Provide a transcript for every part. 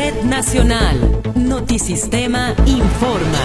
Red Nacional. Notisistema informa.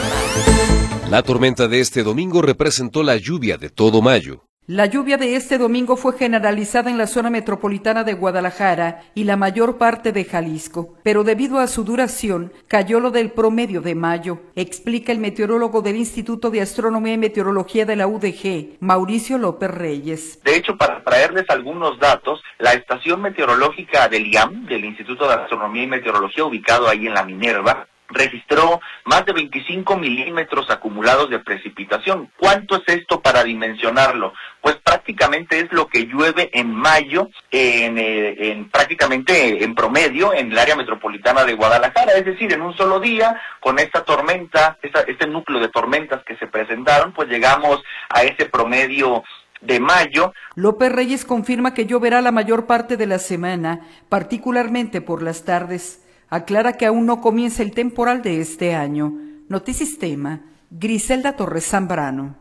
La tormenta de este domingo representó la lluvia de todo mayo. La lluvia de este domingo fue generalizada en la zona metropolitana de Guadalajara y la mayor parte de Jalisco, pero debido a su duración, cayó lo del promedio de mayo, explica el meteorólogo del Instituto de Astronomía y Meteorología de la UDG, Mauricio López Reyes. De hecho, para traerles algunos datos, la estación meteorológica del IAM, del Instituto de Astronomía y Meteorología, ubicado ahí en la Minerva, registró más de 25 milímetros acumulados de precipitación. ¿Cuánto es esto para dimensionarlo? Pues prácticamente es lo que llueve en mayo, prácticamente en promedio en el área metropolitana de Guadalajara, es decir, en un solo día, con esta tormenta, este núcleo de tormentas que se presentaron, pues llegamos a ese promedio de mayo. López Reyes confirma que lloverá la mayor parte de la semana, particularmente por las tardes. Aclara que aún no comienza el temporal de este año. Notisistema, Griselda Torres Zambrano.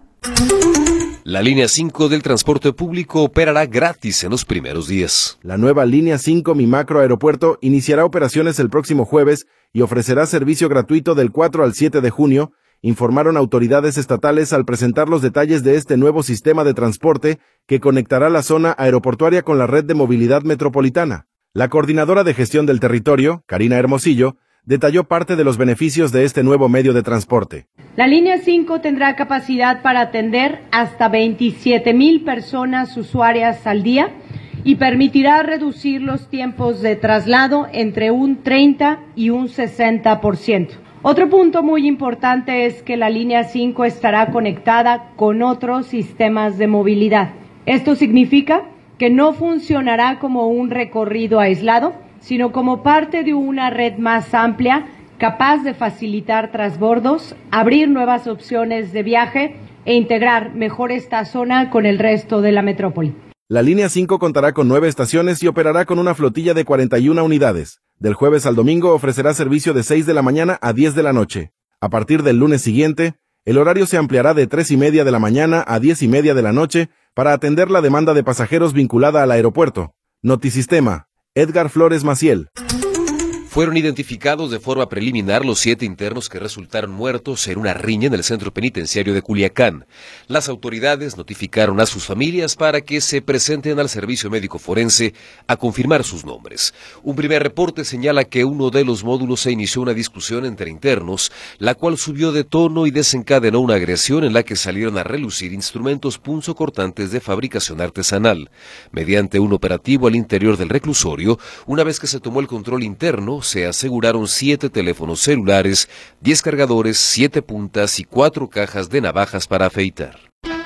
La línea 5 del transporte público operará gratis en los primeros días. La nueva línea 5 Mi Macro Aeropuerto iniciará operaciones el próximo jueves y ofrecerá servicio gratuito del 4 al 7 de junio, informaron autoridades estatales al presentar los detalles de este nuevo sistema de transporte que conectará la zona aeroportuaria con la red de movilidad metropolitana. La coordinadora de gestión del territorio, Karina Hermosillo, detalló parte de los beneficios de este nuevo medio de transporte. La línea 5 tendrá capacidad para atender hasta 27,000 personas usuarias al día y permitirá reducir los tiempos de traslado entre un 30 y un 60%. Otro punto muy importante es que la línea 5 estará conectada con otros sistemas de movilidad. Esto significa que no funcionará como un recorrido aislado, sino como parte de una red más amplia, capaz de facilitar transbordos, abrir nuevas opciones de viaje e integrar mejor esta zona con el resto de la metrópoli. La línea 5 contará con 9 estaciones y operará con una flotilla de 41 unidades. Del jueves al domingo ofrecerá servicio de 6 de la mañana a 10 de la noche. A partir del lunes siguiente, el horario se ampliará de 3:30 de la mañana a 10:30 de la noche para atender la demanda de pasajeros vinculada al aeropuerto. Notisistema, Edgar Flores Maciel. Fueron identificados de forma preliminar los 7 internos que resultaron muertos en una riña en el centro penitenciario de Culiacán. Las autoridades notificaron a sus familias para que se presenten al servicio médico forense a confirmar sus nombres. Un primer reporte señala que uno de los módulos se inició una discusión entre internos, la cual subió de tono y desencadenó una agresión en la que salieron a relucir instrumentos punzocortantes de fabricación artesanal. Mediante un operativo al interior del reclusorio, una vez que se tomó el control interno, se aseguraron 7 teléfonos celulares, 10 cargadores, 7 puntas y 4 cajas de navajas para afeitar.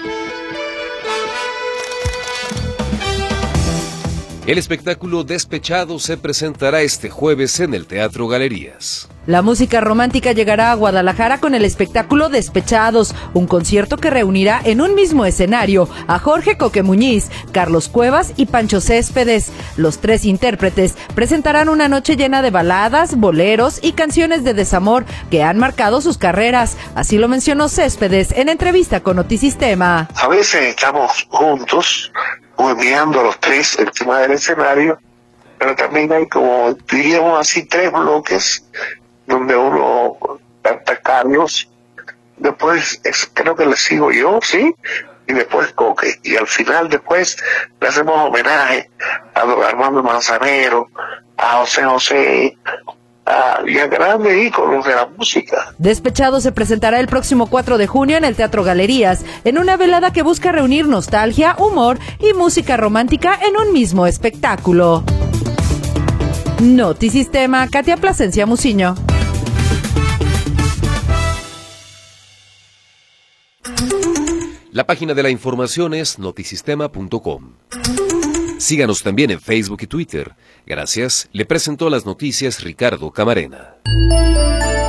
El espectáculo Despechado se presentará este jueves en el Teatro Galerías. La música romántica llegará a Guadalajara con el espectáculo Despechados, un concierto que reunirá en un mismo escenario a Jorge Coque Muñiz, Carlos Cuevas y Pancho Céspedes. Los 3 intérpretes presentarán una noche llena de baladas, boleros y canciones de desamor que han marcado sus carreras. Así lo mencionó Céspedes en entrevista con Notisistema. A veces estamos juntos, hueveando los 3 encima del escenario, pero también hay, como diríamos así, 3 bloques donde uno canta Carlos, después creo que le sigo yo, ¿sí? Y después Coque, y al final después le hacemos homenaje a don Armando Manzanero, a José José, y a grandes íconos de la música. Despechado se presentará el próximo 4 de junio en el Teatro Galerías, en una velada que busca reunir nostalgia, humor y música romántica en un mismo espectáculo. Notisistema, Katia Plasencia Muciño. La página de la información es notisistema.com. Síganos también en Facebook y Twitter. Gracias. Le presentó las noticias Ricardo Camarena.